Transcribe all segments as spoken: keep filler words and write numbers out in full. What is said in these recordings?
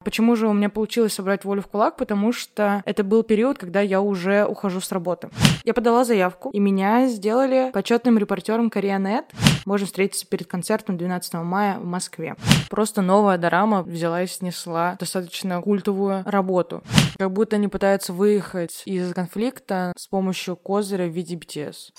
Почему же у меня получилось собрать волю в кулак? Потому что это был период, когда я уже ухожу с работы. Я подала заявку, и меня сделали почетным репортером Korea.нет. Можно встретиться перед концертом двенадцатого мая в Москве. Просто новая дорама взяла и снесла достаточно культовую работу. Как будто они пытаются выехать из конфликта с помощью козыря в виде би ти эс.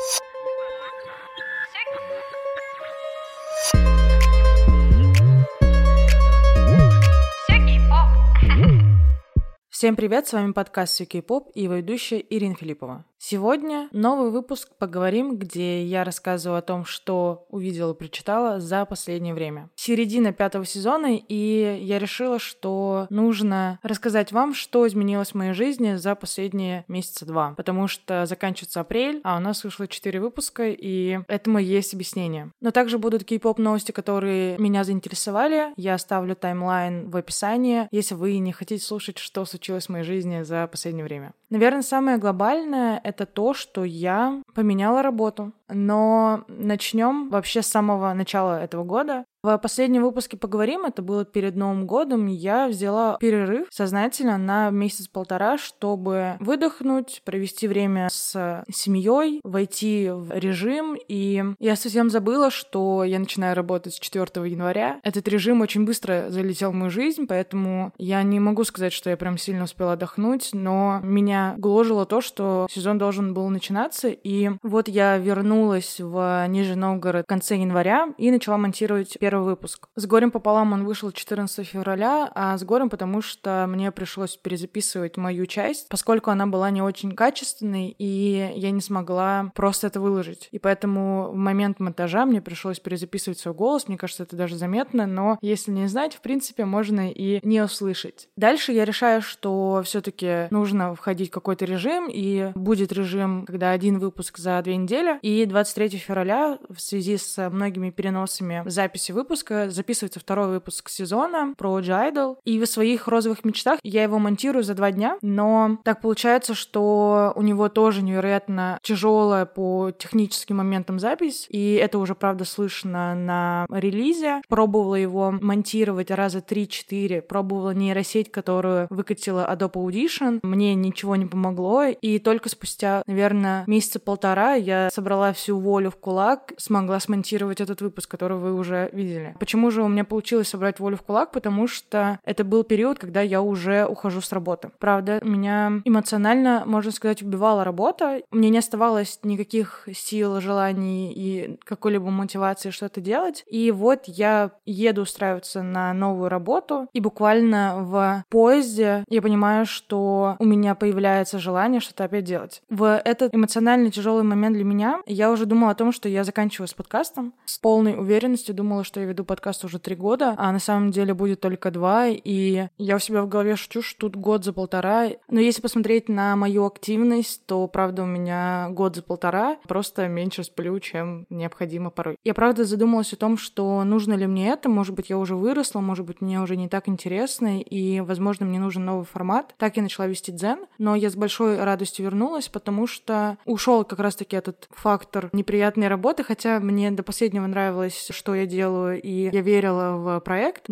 Всем привет, с вами подкаст «Все кей-поп» и его ведущая Ирина Филиппова. Сегодня новый выпуск «Поговорим», где я рассказываю о том, что увидела и прочитала за последнее время. Середина пятого сезона, и я решила, что нужно рассказать вам, что изменилось в моей жизни за последние месяца два, потому что заканчивается апрель, а у нас вышло четыре выпуска, и этому есть объяснение. Но также будут кей-поп новости, которые меня заинтересовали. Я оставлю таймлайн в описании, если вы не хотите слушать, что случилось в моей жизни за последнее время. Наверное, самое глобальное — это то, что я поменяла работу. Но начнем вообще с самого начала этого года. В последнем выпуске «Поговорим», это было перед Новым годом, я взяла перерыв сознательно на месяц-полтора, чтобы выдохнуть, провести время с семьей, войти в режим. И я совсем забыла, что я начинаю работать с четвёртого января. Этот режим очень быстро залетел в мою жизнь, поэтому я не могу сказать, что я прям сильно успела отдохнуть, но меня гложило то, что сезон должен был начинаться. И вот я вернулась в Нижний Новгород в конце января и начала монтировать первый выпуск. С горем пополам он вышел четырнадцатого февраля, а с горем потому, что мне пришлось перезаписывать мою часть, поскольку она была не очень качественной, и я не смогла просто это выложить. И поэтому в момент монтажа мне пришлось перезаписывать свой голос. Мне кажется, это даже заметно, но если не знать, в принципе, можно и не услышать. Дальше я решаю, что все-таки нужно входить в какой-то режим, и будет режим, когда один выпуск за две недели. И двадцать третьего февраля в связи с многими переносами записи выпуска выпуска записывается второй выпуск сезона про G-Idol. И в своих розовых мечтах я его монтирую за два дня, но так получается, что у него тоже невероятно тяжелая по техническим моментам запись, и это уже, правда, слышно на релизе. Пробовала его монтировать раза три-четыре, пробовала нейросеть, которую выкатила Adobe Audition. Мне ничего не помогло, и только спустя, наверное, месяца полтора я собрала всю волю в кулак, смогла смонтировать этот выпуск, который вы уже видели. Почему же у меня получилось собрать волю в кулак? Потому что это был период, когда я уже ухожу с работы. Правда, меня эмоционально, можно сказать, убивала работа. Мне не оставалось никаких сил, желаний и какой-либо мотивации что-то делать. И вот я еду устраиваться на новую работу, и буквально в поезде я понимаю, что у меня появляется желание что-то опять делать. В этот эмоционально тяжелый момент для меня я уже думала о том, что я заканчиваю с подкастом. С полной уверенностью думала, что я веду подкаст уже три года, а на самом деле будет только два, и я у себя в голове шучу, что тут год за полтора. Но если посмотреть на мою активность, то, правда, у меня год за полтора, просто меньше сплю, чем необходимо порой. Я, правда, задумалась о том, что нужно ли мне это, может быть, я уже выросла, может быть, мне уже не так интересно, и, возможно, мне нужен новый формат. Так я начала вести дзен, но я с большой радостью вернулась, потому что ушел как раз-таки этот фактор неприятной работы, хотя мне до последнего нравилось, что я делаю, и я верила в проект,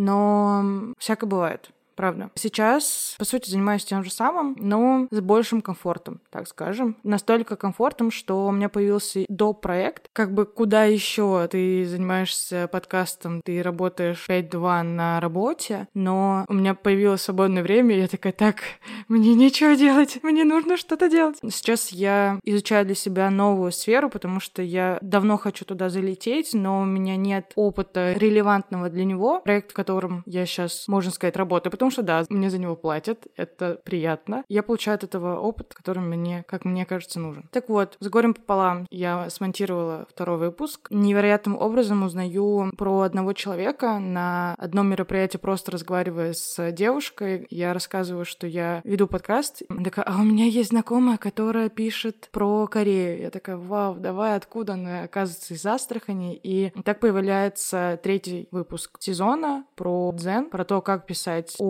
но всякое бывает. Правда. Сейчас, по сути, занимаюсь тем же самым, но с большим комфортом, так скажем. Настолько комфортом, что у меня появился доп. Проект. Как бы куда еще ты занимаешься подкастом, ты работаешь пять-два на работе, но у меня появилось свободное время, и я такая, так, мне нечего делать, мне нужно что-то делать. Сейчас я изучаю для себя новую сферу, потому что я давно хочу туда залететь, но у меня нет опыта релевантного для него, проект, в котором я сейчас, можно сказать, работаю, потому что, да, мне за него платят, это приятно. Я получаю от этого опыт, который мне, как мне кажется, нужен. Так вот, с горем пополам я смонтировала второй выпуск. Невероятным образом узнаю про одного человека на одном мероприятии, просто разговаривая с девушкой. Я рассказываю, что я веду подкаст. Она такая, а у меня есть знакомая, которая пишет про Корею. Я такая, вау, давай, откуда она? Оказывается, из Астрахани. И так появляется третий выпуск сезона про дзен, про то, как писать о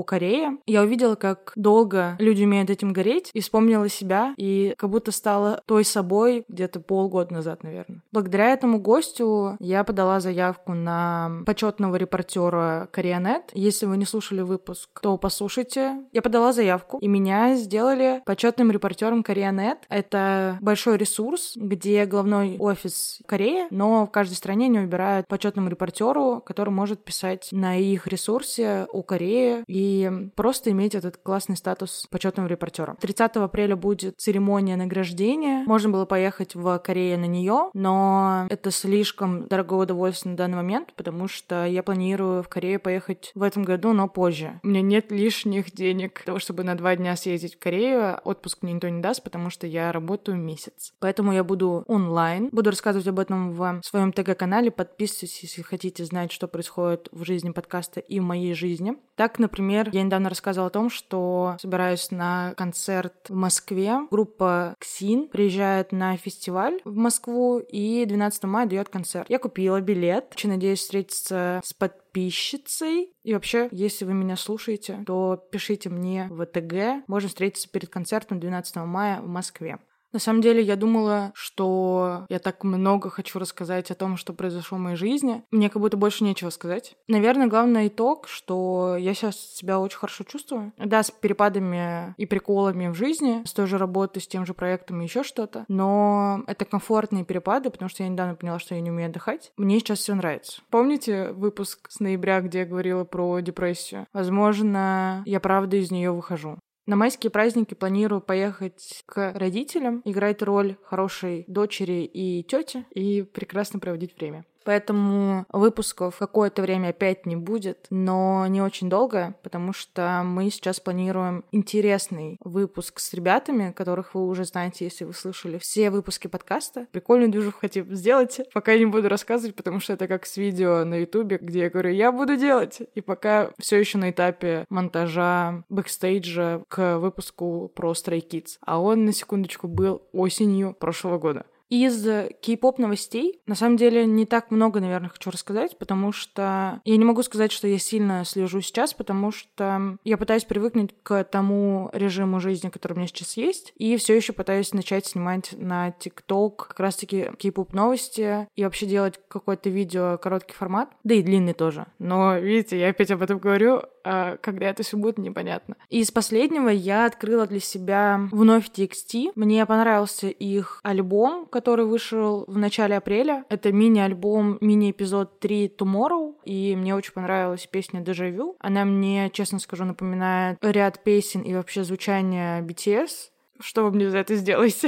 Корее. Я увидела, как долго люди умеют этим гореть, и вспомнила себя, и как будто стала той собой где-то полгода назад, наверное. Благодаря этому гостю я подала заявку на почетного репортера Корея.нет. Если вы не слушали выпуск, то послушайте. Я подала заявку, и меня сделали почетным репортером Корея.нет. Это большой ресурс, где головной офис Кореи, но в каждой стране они выбирают почетному репортеру, который может писать на их ресурсе о Корее и просто иметь этот классный статус почетного репортера. тридцатого апреля будет церемония награждения. Можно было поехать в Корею на нее, но это слишком дорогое удовольствие на данный момент, потому что я планирую в Корею поехать в этом году, но позже. У меня нет лишних денег для того, чтобы на два дня съездить в Корею. Отпуск мне никто не даст, потому что я работаю месяц. Поэтому я буду онлайн. Буду рассказывать об этом в своем ТГ-канале. Подписывайтесь, если хотите знать, что происходит в жизни подкаста и в моей жизни. Так, например, я недавно рассказывала о том, что собираюсь на концерт в Москве. Группа Ксин приезжает на фестиваль в Москву и двенадцатого мая дает концерт. Я купила билет. Очень надеюсь встретиться с подписчицей. И вообще, если вы меня слушаете, то пишите мне в ТГ. Можем встретиться перед концертом двенадцатого мая в Москве. На самом деле, я думала, что я так много хочу рассказать о том, что произошло в моей жизни. Мне как будто больше нечего сказать. Наверное, главный итог, что я сейчас себя очень хорошо чувствую. Да, с перепадами и приколами в жизни, с той же работой, с тем же проектом и еще что-то. Но это комфортные перепады, потому что я недавно поняла, что я не умею отдыхать. Мне сейчас все нравится. Помните выпуск с ноября, где я говорила про депрессию? Возможно, я правда из нее выхожу. На майские праздники планирую поехать к родителям, играть роль хорошей дочери и тети и прекрасно проводить время. Поэтому выпусков какое-то время опять не будет, но не очень долго, потому что мы сейчас планируем интересный выпуск с ребятами, которых вы уже знаете, если вы слышали все выпуски подкаста. Прикольную движуху хотим сделать, пока я не буду рассказывать, потому что это как с видео на ютубе, где я говорю, я буду делать, и пока все еще на этапе монтажа бэкстейджа к выпуску про Stray Kids, а он, на секундочку, был осенью прошлого года. Из кей-поп новостей, на самом деле, не так много, наверное, хочу рассказать, потому что я не могу сказать, что я сильно слежу сейчас, потому что я пытаюсь привыкнуть к тому режиму жизни, который у меня сейчас есть, и все еще пытаюсь начать снимать на TikTok как раз-таки кей-поп новости и вообще делать какое-то видео короткий формат, да и длинный тоже. Но, видите, я опять об этом говорю, а когда это все будет, непонятно. Из последнего я открыла для себя вновь ти экс ти. Мне понравился их альбом, который вышел в начале апреля. Это мини-альбом, мини-эпизод три Tomorrow, и мне очень понравилась песня Дежавю. Она мне, честно скажу, напоминает ряд песен и вообще звучание би ти эс. Что вы мне за это сделаете?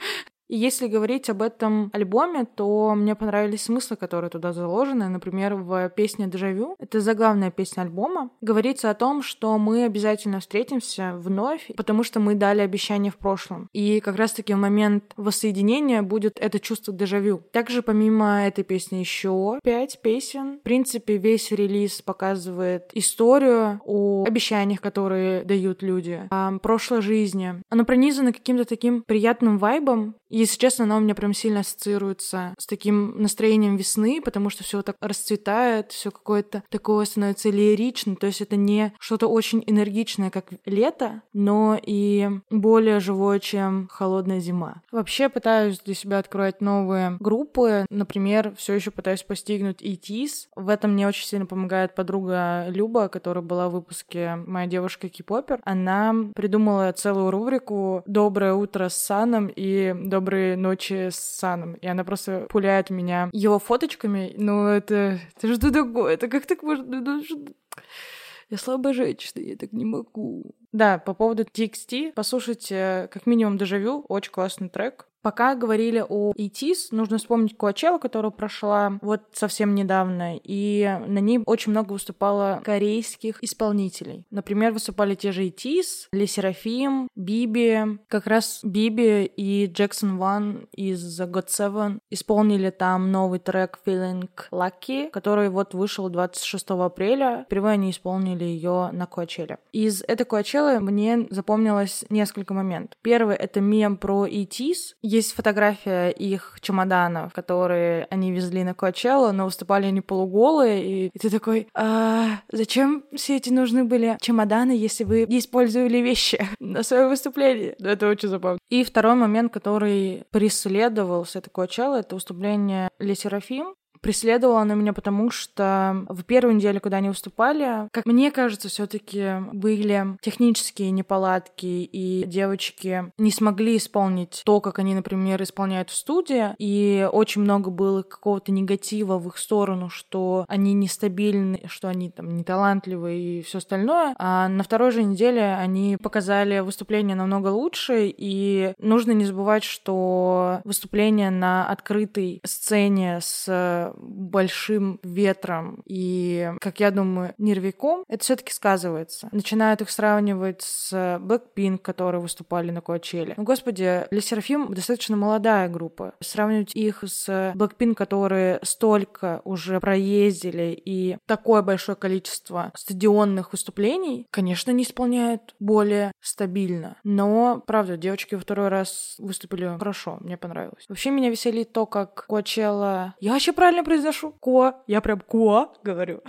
И если говорить об этом альбоме, то мне понравились смыслы, которые туда заложены. Например, в песне «Дежавю», это заглавная песня альбома, говорится о том, что мы обязательно встретимся вновь, потому что мы дали обещание в прошлом. И как раз-таки в момент воссоединения будет это чувство дежавю. Также помимо этой песни еще пять песен. В принципе, весь релиз показывает историю о обещаниях, которые дают люди, о прошлой жизни. Оно пронизано каким-то таким приятным вайбом. Если честно, она у меня прям сильно ассоциируется с таким настроением весны, потому что все так расцветает, все какое-то такое становится лиричным, то есть это не что-то очень энергичное, как лето, но и более живое, чем холодная зима. Вообще пытаюсь для себя открывать новые группы, например, все еще пытаюсь постигнуть и ти эс. В этом мне очень сильно помогает подруга Люба, которая была в выпуске «Моя девушка кей-попер». Она придумала целую рубрику «Доброе утро с Саном» и «Добрые ночи с Саном». И она просто пуляет меня его фоточками. Ну, это... Это что такое? Это как так можно... Я слабая женщина, я так не могу. Да, по поводу ти экс ти, послушайте как минимум «Дежавю», очень классный трек. Пока говорили о и ти эс, нужно вспомнить Коачеллу, которая прошла вот совсем недавно, и на ней очень много выступало корейских исполнителей. Например, выступали те же и ти эс, Ле Серафим, Биби. Как раз Биби и Джексон Ван из гот севен исполнили там новый трек Feeling Lucky, который вот вышел двадцать шестого апреля. Впервые они исполнили ее на Коачелле. Из этой Коачеллы мне запомнилось несколько моментов. Первый — это мем про и ти эс. Есть фотография их чемоданов, которые они везли на Коачеллу, но выступали они полуголые, и, и ты такой, а зачем все эти нужны были чемоданы, если вы использовали вещи на свое выступление? Это очень забавно. И второй момент, который преследовал с этой Коачеллы, это выступление Le Sserafim. Преследовала она меня потому, что в первую неделю, когда они выступали, как мне кажется, все-таки были технические неполадки, и девочки не смогли исполнить то, как они, например, исполняют в студии, и очень много было какого-то негатива в их сторону, что они нестабильны, что они там неталантливые и все остальное. А на второй же неделе они показали выступление намного лучше, и нужно не забывать, что выступление на открытой сцене с большим ветром и, как я думаю, нервяком, это все-таки сказывается. Начинают их сравнивать с Blackpink, которые выступали на Коачелле. Ну, господи, Le Sserafim достаточно молодая группа. Сравнивать их с Blackpink, которые столько уже проездили и такое большое количество стадионных выступлений, конечно, не исполняют более стабильно. Но, правда, девочки во второй раз выступили хорошо, мне понравилось. Вообще меня веселит то, как Коачелла... Я вообще правильно произношу? Ко. Я прям ко говорю.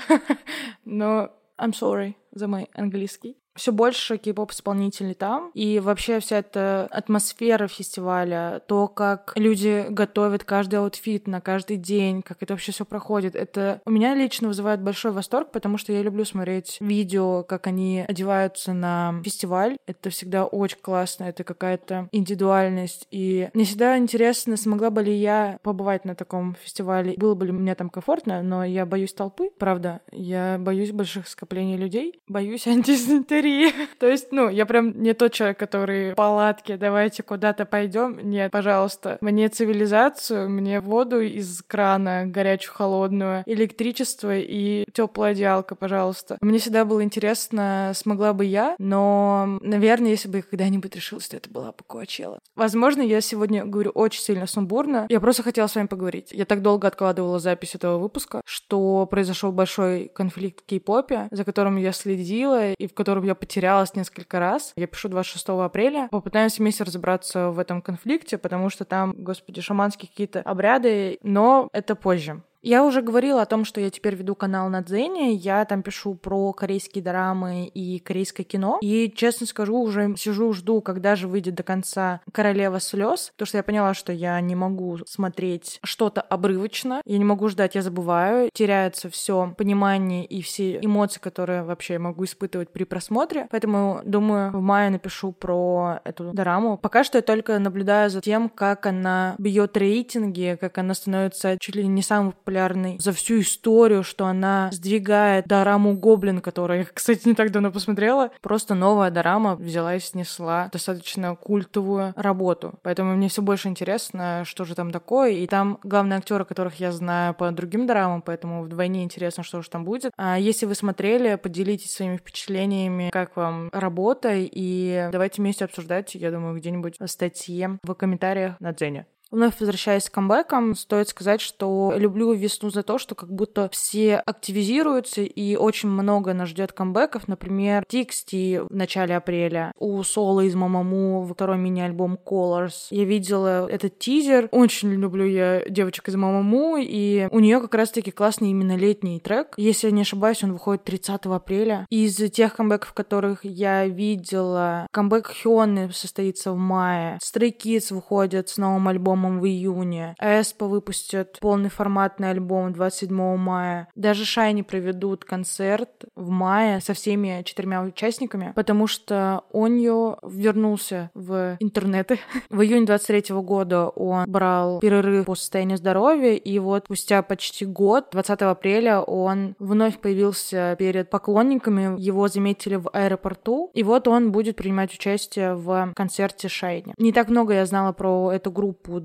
Но I'm sorry за мой английский. Все больше кей-поп-исполнителей там, и вообще вся эта атмосфера фестиваля, то, как люди готовят каждый аутфит на каждый день, как это вообще все проходит, это у меня лично вызывает большой восторг, потому что я люблю смотреть видео, как они одеваются на фестиваль. Это всегда очень классно, это какая-то индивидуальность, и мне всегда интересно, смогла бы ли я побывать на таком фестивале, было бы ли мне там комфортно, но я боюсь толпы, правда, я боюсь больших скоплений людей, боюсь антисанитарии. То есть, ну, я прям не тот человек, который в палатке, давайте куда-то пойдем. Нет, пожалуйста. Мне цивилизацию, мне воду из крана, горячую, холодную, электричество и теплая одеялка, пожалуйста. Мне всегда было интересно, смогла бы я, но, наверное, если бы я когда-нибудь решилась, то это была бы Коачелла. Возможно, я сегодня говорю очень сильно сумбурно. Я просто хотела с вами поговорить. Я так долго откладывала запись этого выпуска, что произошел большой конфликт в кей-попе, за которым я следила и в котором я потерялась несколько раз. Я пишу двадцать шестого апреля. Попытаемся вместе разобраться в этом конфликте, потому что там, господи, шаманские какие-то обряды, но это позже. Я уже говорила о том, что я теперь веду канал на Дзене, я там пишу про корейские дорамы и корейское кино, и, честно скажу, уже сижу, жду, когда же выйдет до конца «Королева слез», потому что я поняла, что я не могу смотреть что-то обрывочно, я не могу ждать, я забываю, теряется все понимание и все эмоции, которые вообще я могу испытывать при просмотре, поэтому, думаю, в мае напишу про эту дораму. Пока что я только наблюдаю за тем, как она бьет рейтинги, как она становится чуть ли не самой популярной за всю историю, что она сдвигает дораму «Гоблин», которую я, кстати, не так давно посмотрела. Просто новая дорама взяла и снесла достаточно культовую работу. Поэтому мне все больше интересно, что же там такое. И там главные актеры, которых я знаю по другим дорамам, поэтому вдвойне интересно, что же там будет. А если вы смотрели, поделитесь своими впечатлениями, как вам работа, и давайте вместе обсуждать, я думаю, где-нибудь в статье, в комментариях на Дзене. Вновь возвращаясь к камбэкам, стоит сказать, что люблю весну за то, что как будто все активизируются, и очень много нас ждет камбэков. Например, Тиксти в начале апреля, у Соло из Мамаму второй мини-альбом Colors. Я видела этот тизер. Очень люблю я девочек из Мамаму, и у нее как раз-таки классный именно летний трек. Если я не ошибаюсь, он выходит тридцатого апреля. Из тех камбэков, которых я видела, камбэк Хёны состоится в мае. Stray Kids выходят с новым альбомом в июне. Эспа выпустят полный форматный альбом двадцать седьмого мая. Даже Шайни проведут концерт в мае со всеми четырьмя участниками, потому что Оньо вернулся в интернеты. В июне двадцать третьего года он брал перерыв по состоянию здоровья, и вот спустя почти год, двадцатого апреля, он вновь появился перед поклонниками, его заметили в аэропорту, и вот он будет принимать участие в концерте Шайни. Не так много я знала про эту группу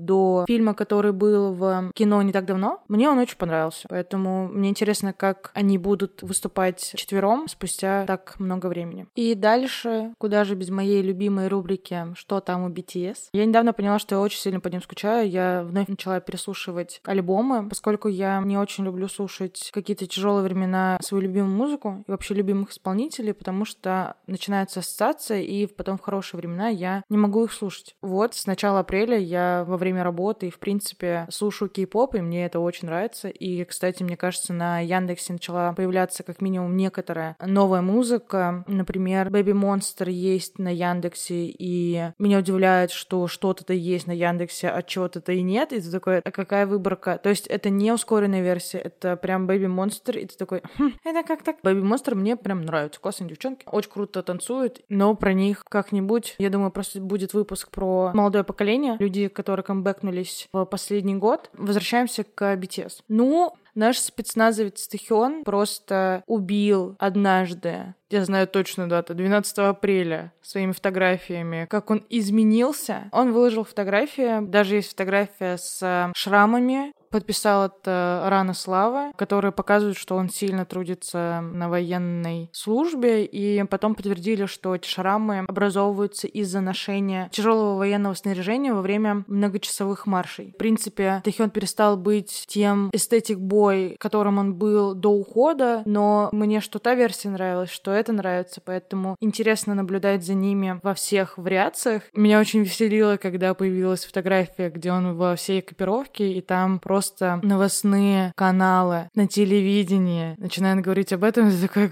до фильма, который был в кино не так давно, мне он очень понравился. Поэтому мне интересно, как они будут выступать вчетвером спустя так много времени. И дальше, куда же без моей любимой рубрики «Что там у би ти эс?». Я недавно поняла, что я очень сильно по ним скучаю. Я вновь начала переслушивать альбомы, поскольку я не очень люблю слушать какие-то тяжелые времена свою любимую музыку и вообще любимых исполнителей, потому что начинается ассоциация, и потом в хорошие времена я не могу их слушать. Вот, с начала апреля я во время работы и, в принципе, слушаю кей-поп, и мне это очень нравится. И, кстати, мне кажется, на Яндексе начала появляться как минимум некоторая новая музыка. Например, Baby Monster есть на Яндексе, и меня удивляет, что что-то-то есть на Яндексе, а чего-то-то и нет. И ты такой, а какая выборка? То есть это не ускоренная версия, это прям Baby Monster, и ты такой, хм, это как так? Baby Monster мне прям нравится. Классные девчонки, очень круто танцуют, но про них как-нибудь, я думаю, просто будет выпуск про молодое поколение, люди, которые камбэкнулись в последний год. Возвращаемся к би ти эс. Ну, наш спецназовец Тэхён просто убил однажды, я знаю точную дату, двенадцатого апреля, своими фотографиями, как он изменился. Он выложил фотографии, даже есть фотография с шрамами, подписал это Рана Славы, которые показывают, что он сильно трудится на военной службе, и потом подтвердили, что эти шрамы образовываются из-за ношения тяжелого военного снаряжения во время многочасовых маршей. В принципе, Тэхён перестал быть тем эстетик-бой, которым он был до ухода, но мне что та версия нравилась, что это нравится, поэтому интересно наблюдать за ними во всех вариациях. Меня очень веселило, когда появилась фотография, где он во всей экипировке, и там просто Просто новостные каналы на телевидении начинают говорить об этом, и такой...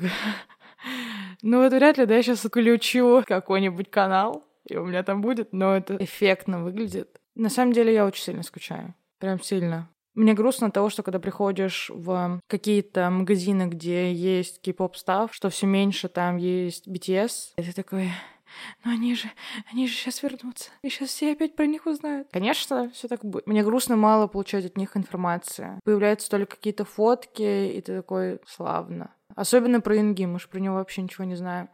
Ну вот вряд ли, да, я сейчас включу какой-нибудь канал, и у меня там будет, но это эффектно выглядит. На самом деле я очень сильно скучаю. Прям сильно. Мне грустно от того, что когда приходишь в какие-то магазины, где есть кей-поп став, что все меньше там есть би ти эс, и ты такой... Но они же, они же сейчас вернутся. И сейчас все опять про них узнают. Конечно, все так будет. Мне грустно мало получать от них информации. Появляются только какие-то фотки, и ты такой, славно. Особенно про Юнги, мы же про него вообще ничего не знаем.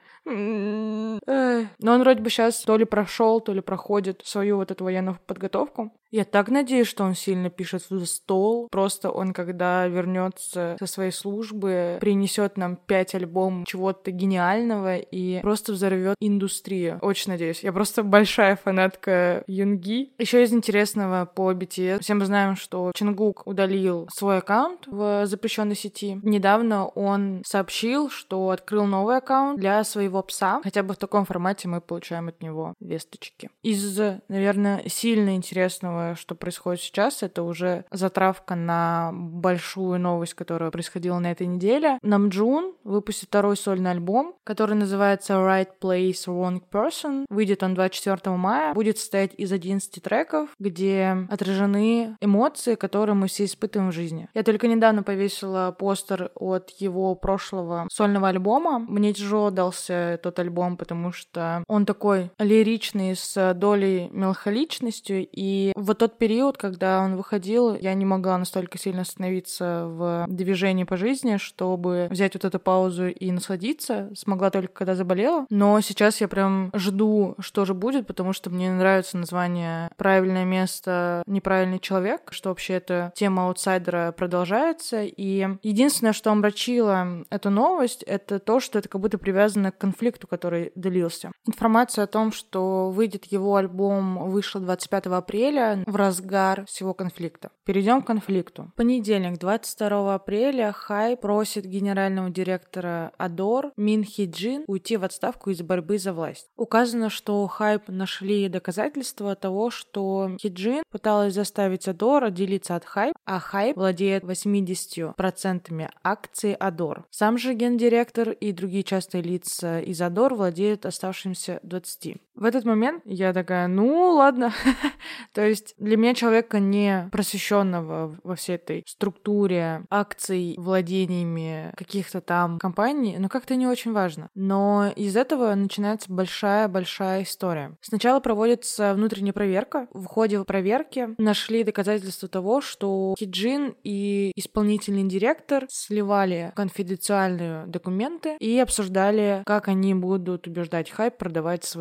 Но он вроде бы сейчас то ли прошел, то ли проходит свою вот эту военную подготовку. Я так надеюсь, что он сильно пишет в стол. Просто он, когда вернется со своей службы, принесет нам пять альбомов чего-то гениального и просто взорвет индустрию. Очень надеюсь. Я просто большая фанатка Юнги. Еще из интересного по би ти эс. Все мы знаем, что Чингук удалил свой аккаунт в запрещенной сети. Недавно он сообщил, что открыл новый аккаунт для своего пса. Хотя бы в таком формате мы получаем от него весточки. Из, наверное, сильно интересного, что происходит сейчас, это уже затравка на большую новость, которая происходила на этой неделе. Намджун выпустит второй сольный альбом, который называется Right Place, Wrong Person. Выйдет он двадцать четвёртого мая. Будет состоять из одиннадцати треков, где отражены эмоции, которые мы все испытываем в жизни. Я только недавно повесила постер от его прошлого сольного альбома. Мне тяжело дался тот альбом, потому что он такой лиричный, с долей меланхоличностью, и в тот период, когда он выходил, я не могла настолько сильно остановиться в движении по жизни, чтобы взять вот эту паузу и насладиться. Смогла только, когда заболела. Но сейчас я прям жду, что же будет, потому что мне нравится название «Правильное место, неправильный человек», что вообще эта тема аутсайдера продолжается. И единственное, что омрачило эту новость, это то, что это как будто привязано к конфликту, который длился. Информация о том, что выйдет его альбом, вышла двадцать пятого апреля, в разгар всего конфликта. Перейдем к конфликту. Понедельник, двадцать второго апреля, Хайп просит генерального директора Адор Мин Хи Джин уйти в отставку из-за борьбы за власть. Указано, что Хайп нашли доказательства того, что Хи Джин пыталась заставить Адор отделиться от Хайп, а Хайп владеет восемьдесят процентов акций Адор. Сам же гендиректор и другие частые лица из Адор владеют оставшимся двадцатью. В этот момент я такая, ну ладно. То есть для меня, человека не просвещенного во всей этой структуре акций, владениями каких-то там компаний, ну как-то не очень важно. Но из этого начинается большая-большая история. Сначала проводится внутренняя проверка. В ходе проверки нашли доказательства того, что Хи Джин и исполнительный директор сливали конфиденциальные документы и обсуждали, как они будут убеждать Хайп продавать свои акции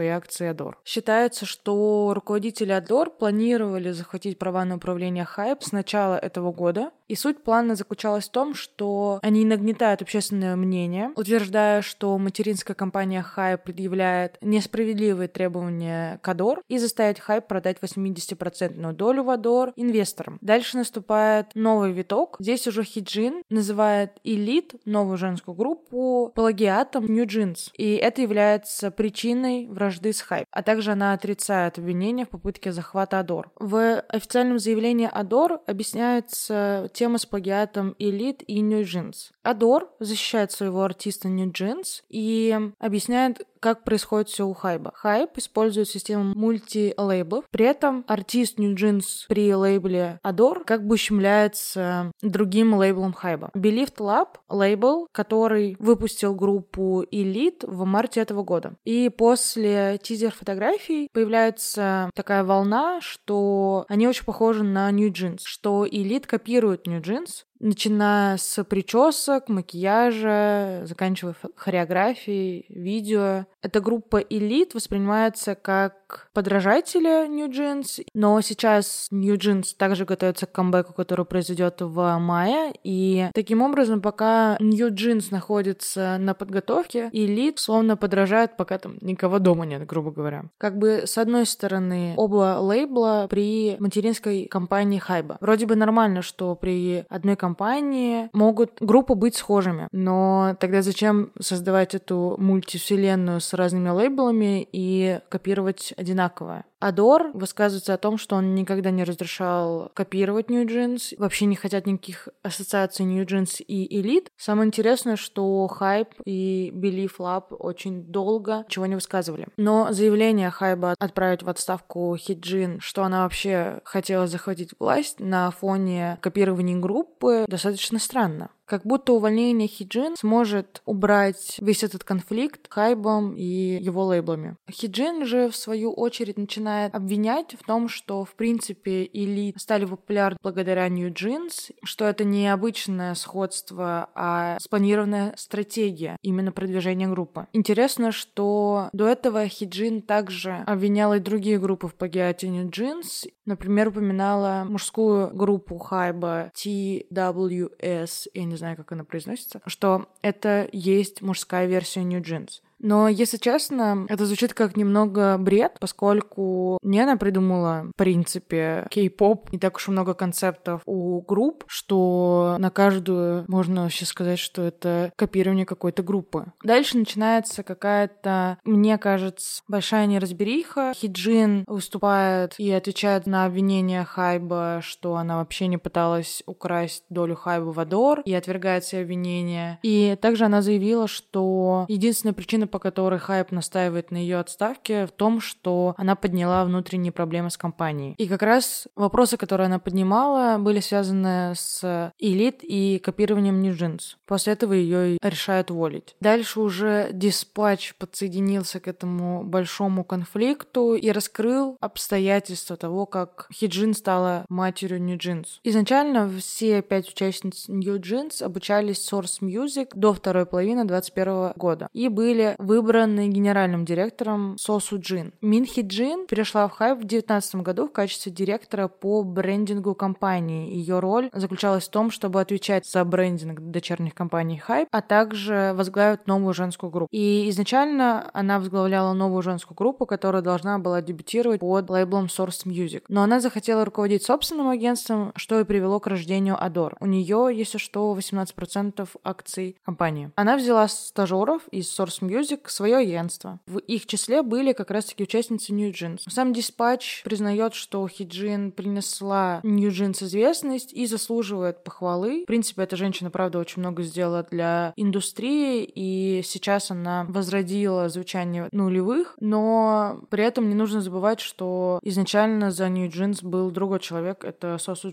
корпорации Adore. Считается, что руководители Adore планировали захватить права на управление Hype с начала этого года, и суть плана заключалась в том, что они нагнетают общественное мнение, утверждая, что материнская компания Hype предъявляет несправедливые требования к Adore и заставить Hype продать восьмидесятипроцентную долю в Adore инвесторам. Дальше наступает новый виток. Здесь уже Хиджин называет Elite, новую женскую группу, плагиатом New Jeans, и это является причиной вражды с Hype. А также она отрицает обвинения в попытке захвата Adore. В официальном заявлении Adore объясняется тема с плагиатом Elite и New Jeans. Adore защищает своего артиста New Jeans и объясняет, как происходит все у Хайба. Hype использует систему мульти-лейблов, при этом артист New Jeans при лейбле Adore как бы ущемляется другим лейблом Хайба. Believed Lab — лейбл, который выпустил группу Elite в марте этого года. И после тизер-фотографий появляется такая волна, что они очень похожи на New Jeans, что Elite копирует New Jeans, начиная с причесок, макияжа, заканчивая хореографией, видео. Эта группа Elite воспринимается как подражатели New Jeans, но сейчас New Jeans также готовится к камбэку, который произойдет в мае, и таким образом, пока New Jeans находится на подготовке, Elite словно подражает, пока там никого дома нет, грубо говоря. Как бы, с одной стороны, оба лейбла при материнской компании Хайба. Вроде бы нормально, что при одной компании компании могут группы быть схожими, но тогда зачем создавать эту мультивселенную с разными лейблами и копировать одинаковое? Adore высказывается о том, что он никогда не разрешал копировать New Jeans, вообще не хотят никаких ассоциаций New Jeans и Elite. Самое интересное, что Hype и Believe Lab очень долго чего не высказывали. Но заявление Хайба отправить в отставку Хиджин, что она вообще хотела захватить власть на фоне копирования группы, достаточно странно. Как будто увольнение Хиджин сможет убрать весь этот конфликт Хайбом и его лейблами. Хиджин же, в свою очередь, начинает обвинять в том, что, в принципе, Elite стали популярны благодаря New Jeans, что это не обычное сходство, а спланированная стратегия именно продвижения группы. Интересно, что до этого Хиджин также обвиняла и другие группы в плагиате New Jeans. Например, упоминала мужскую группу Хайба ти дабл ю эс, я не знаю, как она произносится, что это есть мужская версия New Jeans. Но, если честно, это звучит как немного бред, поскольку не она придумала, в принципе, кей-поп, не так уж и много концептов у групп, что на каждую можно вообще сказать, что это копирование какой-то группы. Дальше начинается какая-то, мне кажется, большая неразбериха. Хиджин выступает и отвечает на обвинения Хайба, что она вообще не пыталась украсть долю Хайба в Adore, и отвергает все обвинения. И также она заявила, что единственная причина, по которой Хайп настаивает на ее отставке, в том, что она подняла внутренние проблемы с компанией. И как раз вопросы, которые она поднимала, были связаны с Elite и копированием New Jeans. После этого ее решают уволить. Дальше уже Dispatch подсоединился к этому большому конфликту и раскрыл обстоятельства того, как Хиджин стала матерью New Jeans. Изначально все пять участниц New Jeans обучались Source Music до второй половины двадцать первого года и были выбраны генеральным директором Со Су Джин. Мин Хи Джин перешла в Хайп в две тысячи девятнадцатом году в качестве директора по брендингу компании. Ее роль заключалась в том, чтобы отвечать за брендинг дочерних компаний Хайп, а также возглавить новую женскую группу. И изначально она возглавляла новую женскую группу, которая должна была дебютировать под лейблом Source Music. Но она захотела руководить собственным агентством, что и привело к рождению Adore. У нее, если что, восемнадцать процентов акций компании. Она взяла стажеров из Source Music в свое агентство. В их числе были как раз-таки участницы New Jeans. Сам Dispatch признает, что Хиджин принесла New Jeans известность и заслуживает похвалы. В принципе, эта женщина, правда, очень много сделала для индустрии, и сейчас она возродила звучание нулевых, но при этом не нужно забывать, что изначально за New Jeans был другой человек, это Со Су Джин.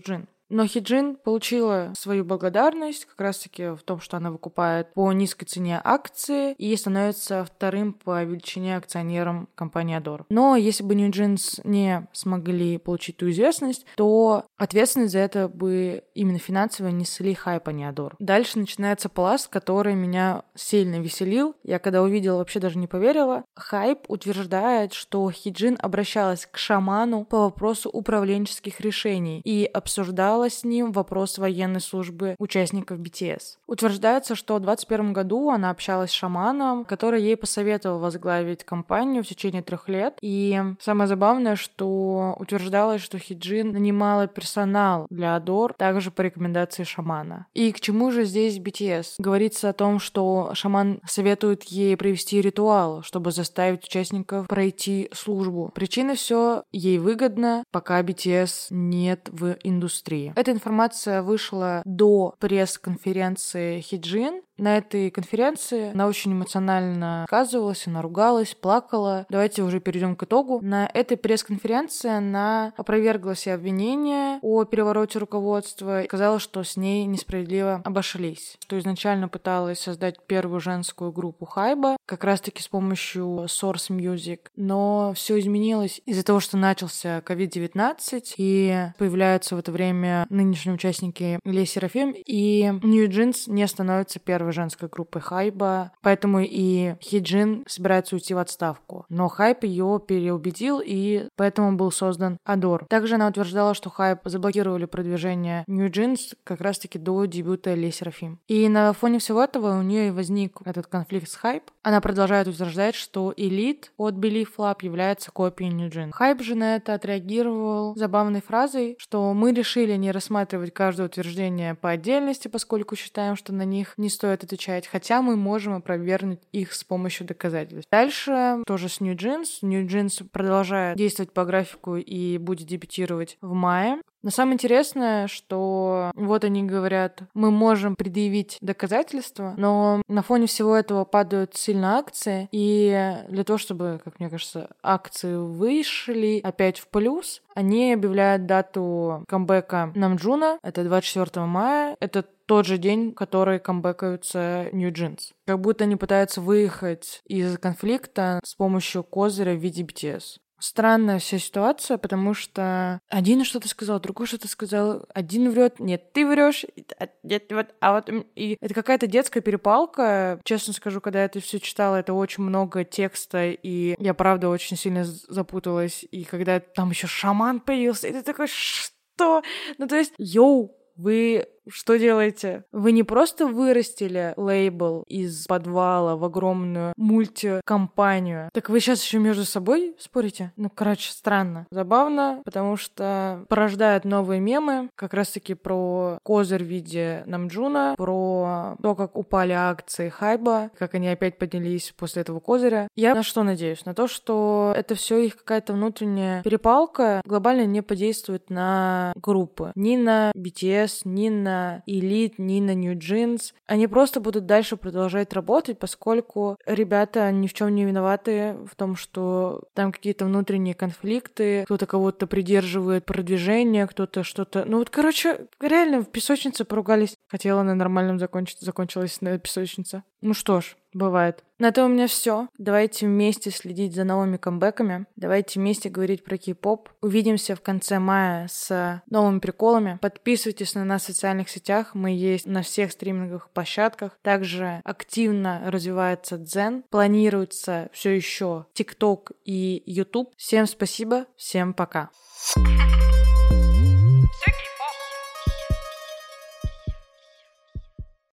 Но Хиджин получила свою благодарность как раз-таки в том, что она выкупает по низкой цене акции и становится вторым по величине акционером компании Adore. Но если бы New Jeans не смогли получить ту известность, то ответственность за это бы именно финансово несли Hype, а не Adore. Дальше начинается пласт, который меня сильно веселил. Я когда увидела, вообще даже не поверила. Hype утверждает, что Хиджин обращалась к шаману по вопросу управленческих решений и обсуждала с ним вопрос военной службы участников би ти эс. Утверждается, что в двадцать первом году она общалась с шаманом, который ей посоветовал возглавить компанию в течение трех лет. И самое забавное, что утверждалось, что Хиджин нанимала персонал для Adore также по рекомендации шамана. И к чему же здесь би ти эс? Говорится о том, что шаман советует ей провести ритуал, чтобы заставить участников пройти службу. Причина все ей выгодно, пока би ти эс нет в индустрии. Эта информация вышла до пресс-конференции Хиджин. На этой конференции она очень эмоционально высказывалась, она ругалась, плакала. Давайте уже перейдем к итогу. На этой пресс-конференции она опровергла все обвинения о перевороте руководства и сказала, что с ней несправедливо обошлись. Что изначально пыталась создать первую женскую группу Хайба, как раз-таки с помощью Source Music. Но все изменилось из-за того, что начался ковид девятнадцать, и появляются в это время нынешние участники Le Sserafim, и New Jeans не становится первой женской группой Хайба, поэтому и Хиджин собирается уйти в отставку. Но Хайп ее переубедил, и поэтому был создан Adore. Также она утверждала, что Хайп заблокировали продвижение New Jeans как раз-таки до дебюта Le Sserafim. И на фоне всего этого у нее возник этот конфликт с Хайп. Она продолжает утверждать, что Elite от Believe Lab является копией New Jeans. Хайп же на это отреагировал забавной фразой, что мы решили не рассматривать каждое утверждение по отдельности, поскольку считаем, что на них не стоит отвечать, хотя мы можем опровергнуть их с помощью доказательств. Дальше тоже с New Jeans. New Jeans продолжает действовать по графику и будет дебютировать в мае. Но самое интересное, что вот они говорят, мы можем предъявить доказательства, но на фоне всего этого падают сильно акции, и для того, чтобы, как мне кажется, акции вышли опять в плюс, они объявляют дату камбэка Намджуна, это двадцать четвёртого мая, это тот же день, в который камбэкаются New Jeans. Как будто они пытаются выехать из конфликта с помощью козыря в виде би ти эс. Странная вся ситуация, потому что один что-то сказал, другой что-то сказал, один врет, нет, ты врешь, нет, вот, а вот и это какая-то детская перепалка. Честно скажу, когда я это все читала, это очень много текста, и я правда очень сильно запуталась. И когда там еще шаман появился, и ты такой, что? Ну то есть, йоу, вы что делаете? Вы не просто вырастили лейбл из подвала в огромную мультикомпанию, так вы сейчас еще между собой спорите? Ну, короче, странно. Забавно, потому что порождают новые мемы, как раз-таки про козырь в виде Намджуна, про то, как упали акции Хайба, как они опять поднялись после этого козыря. Я на что надеюсь? На то, что это все их какая-то внутренняя перепалка глобально не подействует на группы. Ни на би ти эс, ни на Elite, ни на New Jeans. Они просто будут дальше продолжать работать, поскольку ребята ни в чем не виноваты в том, что там какие-то внутренние конфликты, кто-то кого-то придерживает продвижение, кто-то что-то... Ну вот, короче, реально в песочнице поругались. Хотела на нормальном закончить, закончилась на песочнице. Ну что ж, бывает. На этом у меня все. Давайте вместе следить за новыми камбэками. Давайте вместе говорить про кей-поп. Увидимся в конце мая с новыми приколами. Подписывайтесь на нас в социальных сетях. Мы есть на всех стриминговых площадках. Также активно развивается Дзен. Планируется все еще ТикТок и Ютуб. Всем спасибо. Всем пока.